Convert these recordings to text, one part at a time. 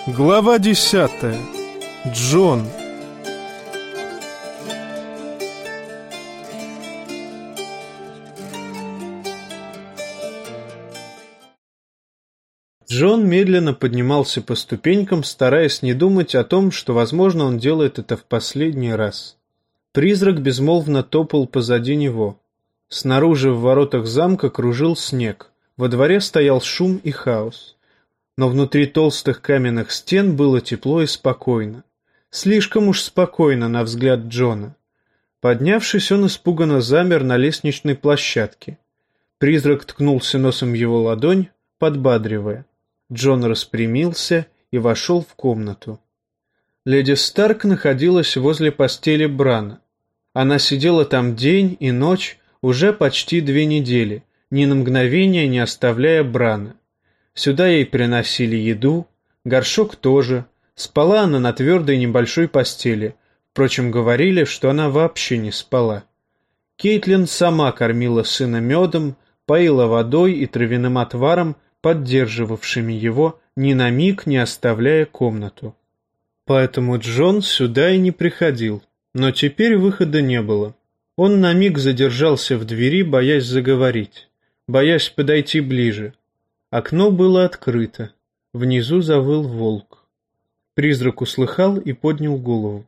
Глава 10. Джон. Джон медленно поднимался по ступенькам, стараясь не думать о том, что, возможно, он делает это в последний раз. Призрак безмолвно топал позади него. Снаружи в воротах замка кружил снег. Во дворе стоял шум и хаос. Но внутри толстых каменных стен было тепло и спокойно. Слишком уж спокойно, на взгляд Джона. Поднявшись, он испуганно замер на лестничной площадке. Призрак ткнулся носом в его ладонь, подбадривая. Джон распрямился и вошел в комнату. Леди Старк находилась возле постели Брана. Она сидела там день и ночь уже почти 2 недели, ни на мгновение не оставляя Брана. Сюда ей приносили еду, горшок тоже. Спала она на твердой небольшой постели. Впрочем, говорили, что она вообще не спала. Кейтлин сама кормила сына медом, поила водой и травяным отваром, поддерживавшими его, ни на миг не оставляя комнату. Поэтому Джон сюда и не приходил. Но теперь выхода не было. Он на миг задержался в двери, боясь заговорить, боясь подойти ближе. Окно было открыто. Внизу завыл волк. Призрак услыхал и поднял голову.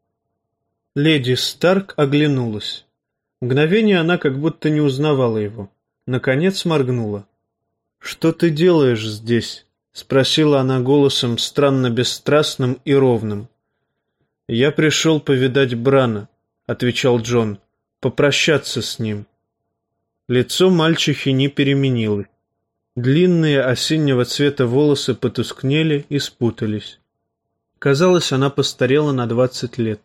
Леди Старк оглянулась. Мгновение она как будто не узнавала его. Наконец моргнула. «Что ты делаешь здесь?» — спросила она голосом странно бесстрастным и ровным. «Я пришел повидать Брана», — отвечал Джон, — «попрощаться с ним». Лицо мальчихи не переменилось. Длинные осеннего цвета волосы потускнели и спутались. Казалось, она постарела на 20 лет.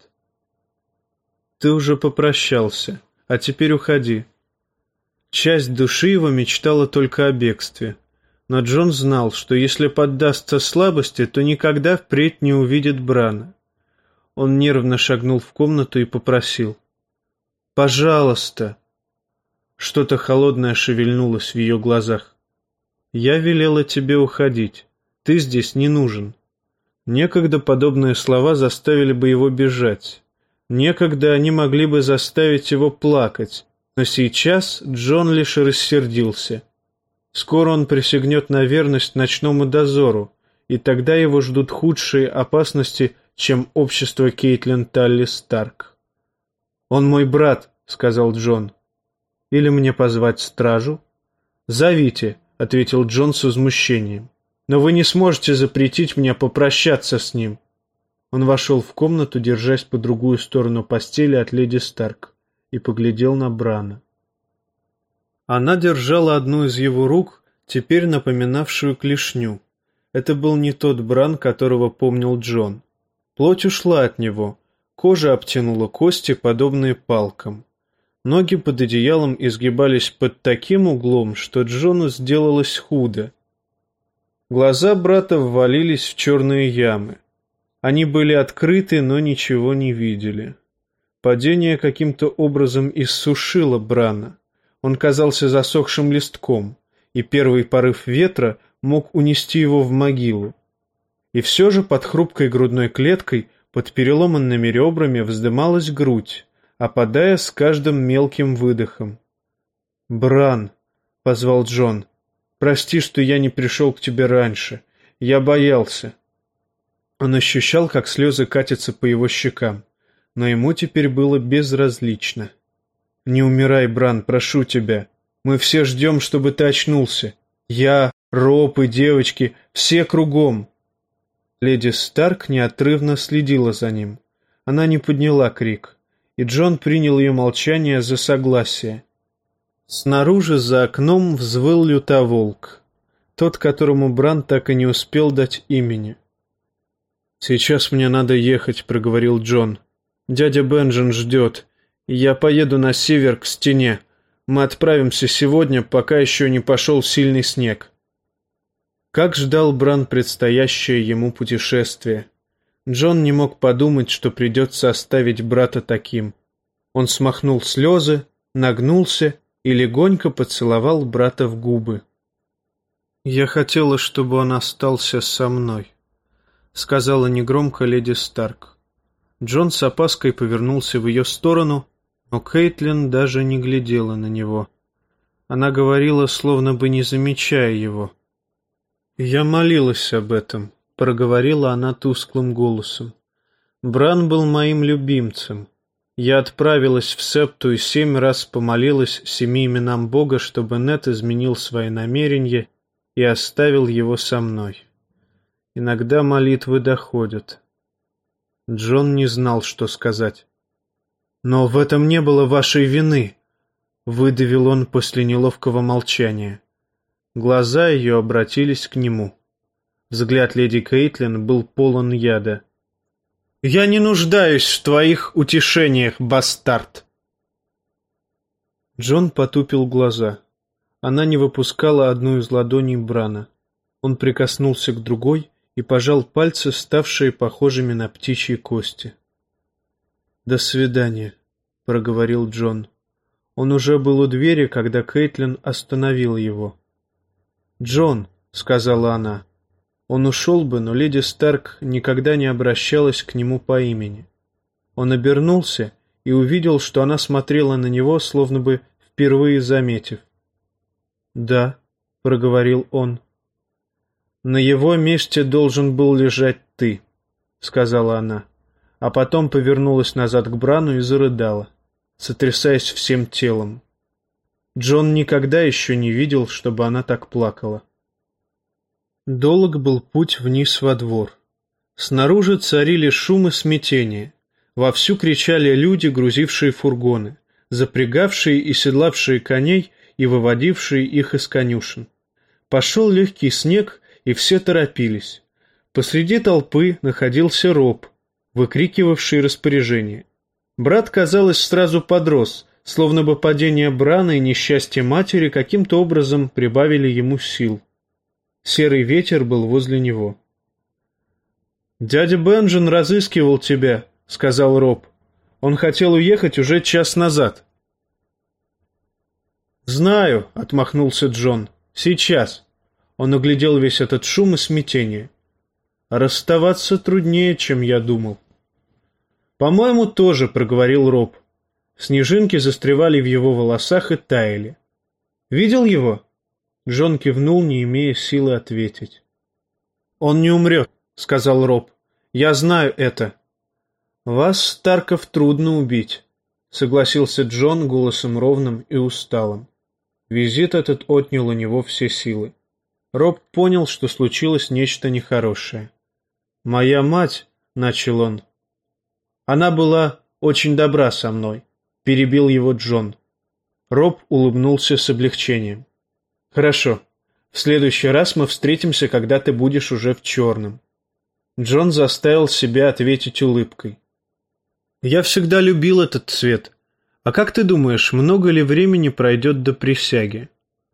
«Ты уже попрощался, а теперь уходи». Часть души его мечтала только о бегстве. Но Джон знал, что если поддастся слабости, то никогда впредь не увидит Брана. Он нервно шагнул в комнату и попросил: «Пожалуйста». Что-то холодное шевельнулось в ее глазах. «Я велела тебе уходить. Ты здесь не нужен». Некогда подобные слова заставили бы его бежать. Некогда они могли бы заставить его плакать. Но сейчас Джон лишь рассердился. Скоро он присягнет на верность ночному дозору, и тогда его ждут худшие опасности, чем общество Кейтлин Талли Старк. «Он мой брат», — сказал Джон. «Или мне позвать стражу?» «Зовите», — ответил Джон с возмущением. «Но вы не сможете запретить мне попрощаться с ним». Он вошел в комнату, держась по другую сторону постели от леди Старк, и поглядел на Брана. Она держала одну из его рук, теперь напоминавшую клешню. Это был не тот Бран, которого помнил Джон. Плоть ушла от него, кожа обтянула кости, подобные палкам. Ноги под одеялом изгибались под таким углом, что Джону сделалось худо. Глаза брата ввалились в черные ямы. Они были открыты, но ничего не видели. Падение каким-то образом иссушило Брана. Он казался засохшим листком, и первый порыв ветра мог унести его в могилу. И все же под хрупкой грудной клеткой, под переломанными ребрами вздымалась грудь, опадая с каждым мелким выдохом. «Бран», — позвал Джон, — «прости, что я не пришел к тебе раньше. Я боялся». Он ощущал, как слезы катятся по его щекам, но ему теперь было безразлично. «Не умирай, Бран, прошу тебя. Мы все ждем, чтобы ты очнулся. Я, Роб и девочки, все кругом». Леди Старк неотрывно следила за ним. Она не подняла крик, и Джон принял ее молчание за согласие. Снаружи за окном взвыл лютоволк, тот, которому Бран так и не успел дать имени. «Сейчас мне надо ехать», — проговорил Джон. «Дядя Бенджин ждет. Я поеду на север к стене. Мы отправимся сегодня, пока еще не пошел сильный снег». Как ждал Бран предстоящее ему путешествие. Джон не мог подумать, что придется оставить брата таким. Он смахнул слезы, нагнулся и легонько поцеловал брата в губы. «Я хотела, чтобы он остался со мной. — сказала негромко леди Старк. Джон с опаской повернулся в ее сторону, но Кейтлин даже не глядела на него. Она говорила, словно бы не замечая его. «Я молилась об этом», — проговорила она тусклым голосом. «Бран был моим любимцем. Я отправилась в Септу и 7 раз помолилась 7 именам Бога, чтобы Нед изменил свои намерения и оставил его со мной. Иногда молитвы доходят». Джон не знал, что сказать. «Но в этом не было вашей вины», — выдавил он после неловкого молчания. Глаза ее обратились к нему. Взгляд леди Кейтлин был полон яда. «Я не нуждаюсь в твоих утешениях, бастард!» Джон потупил глаза. Она не выпускала одну из ладоней Брана. Он прикоснулся к другой и пожал пальцы, ставшие похожими на птичьи кости. «До свидания», — проговорил Джон. Он уже был у двери, когда Кейтлин остановила его. «Джон», — сказала она. Он ушел бы, но леди Старк никогда не обращалась к нему по имени. Он обернулся и увидел, что она смотрела на него, словно бы впервые заметив. «Да», — проговорил он. «На его месте должен был лежать ты», — сказала она, а потом повернулась назад к Брану и зарыдала, сотрясаясь всем телом. Джон никогда еще не видел, чтобы она так плакала. Долг был путь вниз во двор. Снаружи царили шум и смятение. Вовсю кричали люди, грузившие фургоны, запрягавшие и седлавшие коней и выводившие их из конюшен. Пошел легкий снег, и все торопились. Посреди толпы находился Роб, выкрикивавший распоряжение. Брат, казалось, сразу подрос, словно бы падение Брана и несчастье матери каким-то образом прибавили ему сил. Серый ветер был возле него. «Дядя Бенджин разыскивал тебя», — сказал Роб. «Он хотел уехать уже час назад». «Знаю», — отмахнулся Джон. «Сейчас». Он оглядел весь этот шум и смятение. «Расставаться труднее, чем я думал». «По-моему, тоже», — проговорил Роб. Снежинки застревали в его волосах и таяли. «Видел его?» Джон кивнул, не имея силы ответить. «Он не умрет», — сказал Роб. «Я знаю это». «Вас, Старков, трудно убить», — согласился Джон голосом ровным и усталым. Визит этот отнял у него все силы. Роб понял, что случилось нечто нехорошее. «Моя мать», — начал он. «Она была очень добра со мной», — перебил его Джон. Роб улыбнулся с облегчением. «Хорошо. В следующий раз мы встретимся, когда ты будешь уже в черном». Джон заставил себя ответить улыбкой. «Я всегда любил этот цвет. А как ты думаешь, много ли времени пройдет до присяги?»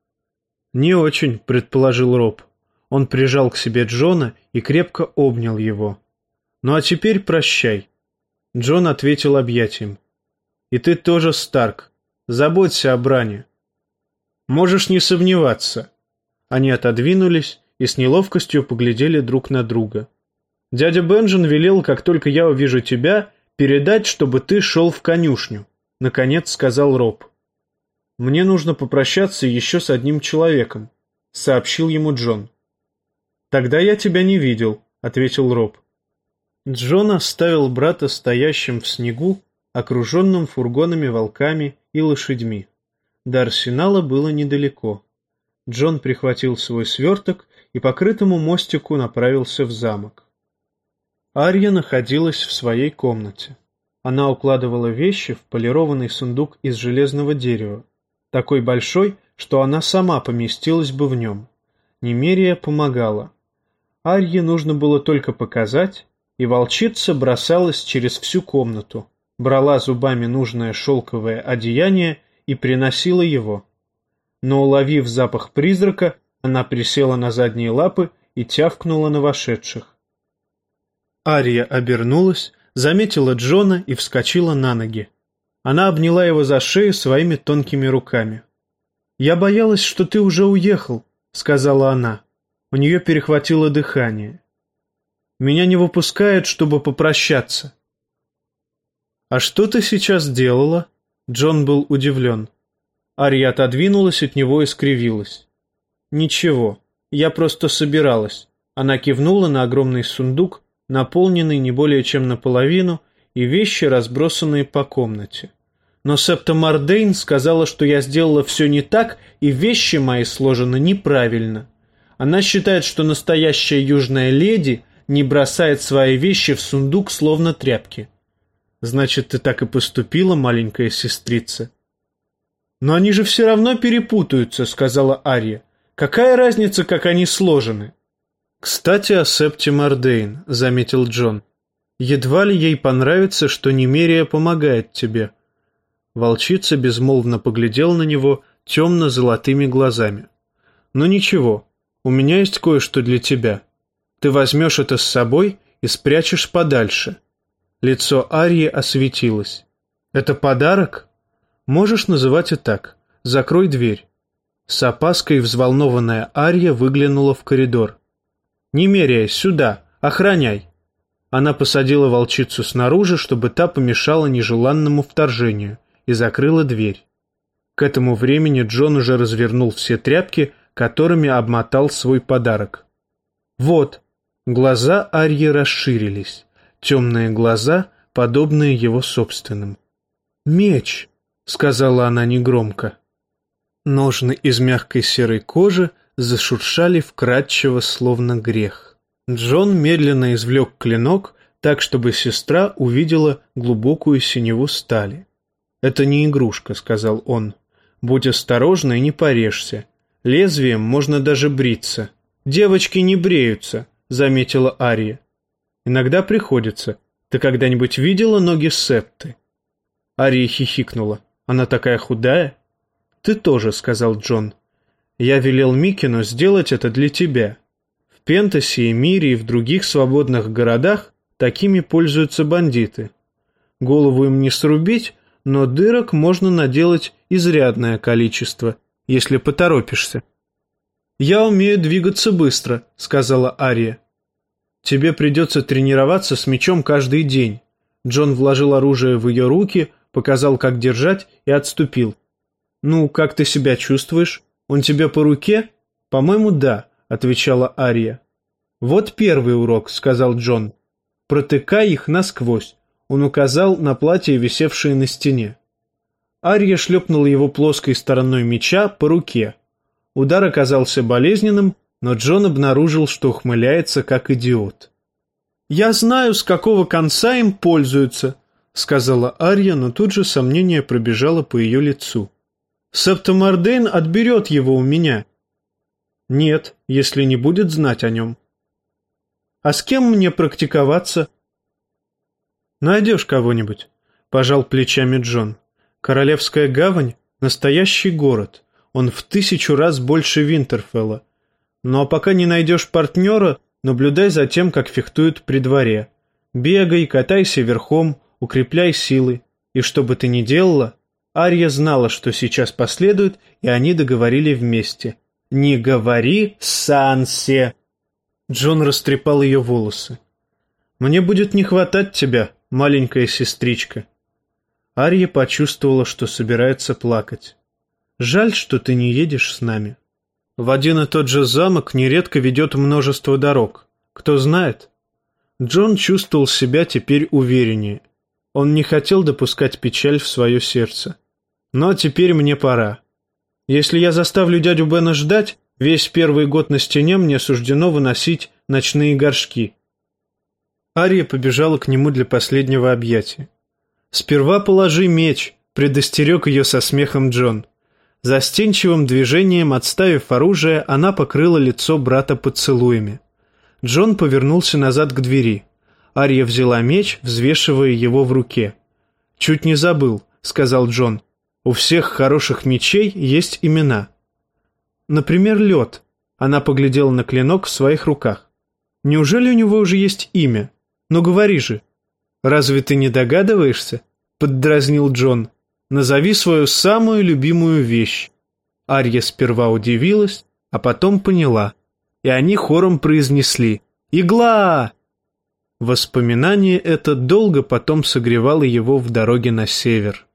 «Не очень», — предположил Роб. Он прижал к себе Джона и крепко обнял его. «Ну а теперь прощай». Джон ответил объятием. «И ты тоже, Старк. Заботься о Бране». «Можешь не сомневаться». Они отодвинулись и с неловкостью поглядели друг на друга. «Дядя Бенджин велел, как только я увижу тебя, передать, чтобы ты шел в конюшню», — наконец сказал Роб. «Мне нужно попрощаться еще с одним человеком», — сообщил ему Джон. «Тогда я тебя не видел», — ответил Роб. Джон оставил брата стоящим в снегу, окруженным фургонами, волками и лошадьми. До арсенала было недалеко. Джон прихватил свой сверток и по крытому мостику направился в замок. Арья находилась в своей комнате. Она укладывала вещи в полированный сундук из железного дерева, такой большой, что она сама поместилась бы в нем. Немерия помогала. Арье нужно было только показать, и волчица бросалась через всю комнату, брала зубами нужное шелковое одеяние и приносила его. Но, уловив запах призрака, она присела на задние лапы и тявкнула на вошедших. Ария обернулась, заметила Джона и вскочила на ноги. Она обняла его за шею своими тонкими руками. «Я боялась, что ты уже уехал», — сказала она. У нее перехватило дыхание. Меня не выпускают, чтобы попрощаться». «А что ты сейчас делала?» Джон был удивлен. Ария отодвинулась от него и скривилась. «Ничего, я просто собиралась». Она кивнула на огромный сундук, наполненный не более чем наполовину, и вещи, разбросанные по комнате. Но Септа Мардейн сказала, что я сделала все не так, и вещи мои сложены неправильно. Она считает, что настоящая южная леди не бросает свои вещи в сундук, словно тряпки. «Значит, ты так и поступила, маленькая сестрица?» «Но они же все равно перепутаются», — сказала Ария. «Какая разница, как они сложены?» «Кстати, о Септе Мардейн», — заметил Джон. «Едва ли ей понравится, что Немерия помогает тебе». Волчица безмолвно поглядела на него темно-золотыми глазами. «Ну ничего, у меня есть кое-что для тебя. Ты возьмешь это с собой и спрячешь подальше». Лицо Арии осветилось. «Это подарок? Можешь называть и так. Закрой дверь». С опаской взволнованная Ария выглянула в коридор. «Немерия, сюда! Охраняй!» Она посадила волчицу снаружи, чтобы та помешала нежеланному вторжению, и закрыла дверь. К этому времени Джон уже развернул все тряпки, которыми обмотал свой подарок. «Вот!» Глаза Арьи расширились. Темные глаза, подобные его собственным. «Меч!» — сказала она негромко. Ножны из мягкой серой кожи зашуршали вкрадчиво, словно грех. Джон медленно извлек клинок, так, чтобы сестра увидела глубокую синеву стали. «Это не игрушка», — сказал он. «Будь осторожна и не порежься. Лезвием можно даже бриться». «Девочки не бреются», — заметила Ария. «Иногда приходится. Ты когда-нибудь видела ноги Септы?» Ария хихикнула. «Она такая худая?» «Ты тоже», — сказал Джон. «Я велел Микину сделать это для тебя. В Пентасе и Мире и в других свободных городах такими пользуются бандиты. Голову им не срубить, но дырок можно наделать изрядное количество, если поторопишься». «Я умею двигаться быстро», — сказала Ария. «Тебе придется тренироваться с мечом каждый день». Джон вложил оружие в ее руки, показал, как держать, и отступил. «Ну, как ты себя чувствуешь? Он тебе по руке?» «По-моему, да», — отвечала Ария. «Вот первый урок», — сказал Джон. «Протыкай их насквозь». Он указал на платье, висевшее на стене. Ария шлепнула его плоской стороной меча по руке. Удар оказался болезненным, но Джон обнаружил, что ухмыляется, как идиот. «Я знаю, с какого конца им пользуются», — сказала Ария, но тут же сомнение пробежало по ее лицу. «Септа Мардейн отберет его у меня». «Нет, если не будет знать о нем». «А с кем мне практиковаться?» «Найдешь кого-нибудь», — пожал плечами Джон. «Королевская гавань — настоящий город. Он в 1000 раз больше Винтерфелла. Ну а пока не найдешь партнера, наблюдай за тем, как фехтуют при дворе. Бегай, катайся верхом, укрепляй силы. И что бы ты ни делала...» Ария знала, что сейчас последует, и они договорили вместе. «Не говори Сансе!» Джон растрепал ее волосы. «Мне будет не хватать тебя, маленькая сестричка». Ария почувствовала, что собирается плакать. «Жаль, что ты не едешь с нами». В один и тот же замок нередко ведет множество дорог. Кто знает? Джон чувствовал себя теперь увереннее. Он не хотел допускать печаль в свое сердце. «Но теперь мне пора. Если я заставлю дядю Бена ждать, весь первый год на стене мне суждено выносить ночные горшки». Ария побежала к нему для последнего объятия. «Сперва положи меч», — предостерег ее со смехом Джон. Застенчивым движением, отставив оружие, она покрыла лицо брата поцелуями. Джон повернулся назад к двери. Ария взяла меч, взвешивая его в руке. «Чуть не забыл», — сказал Джон. «У всех хороших мечей есть имена». «Например, Лед». Она поглядела на клинок в своих руках. «Неужели у него уже есть имя? Ну говори же». «Разве ты не догадываешься?» — поддразнил Джон. «Назови свою самую любимую вещь». Ария сперва удивилась, а потом поняла. И они хором произнесли: «Игла!» Воспоминание это долго потом согревало его в дороге на север.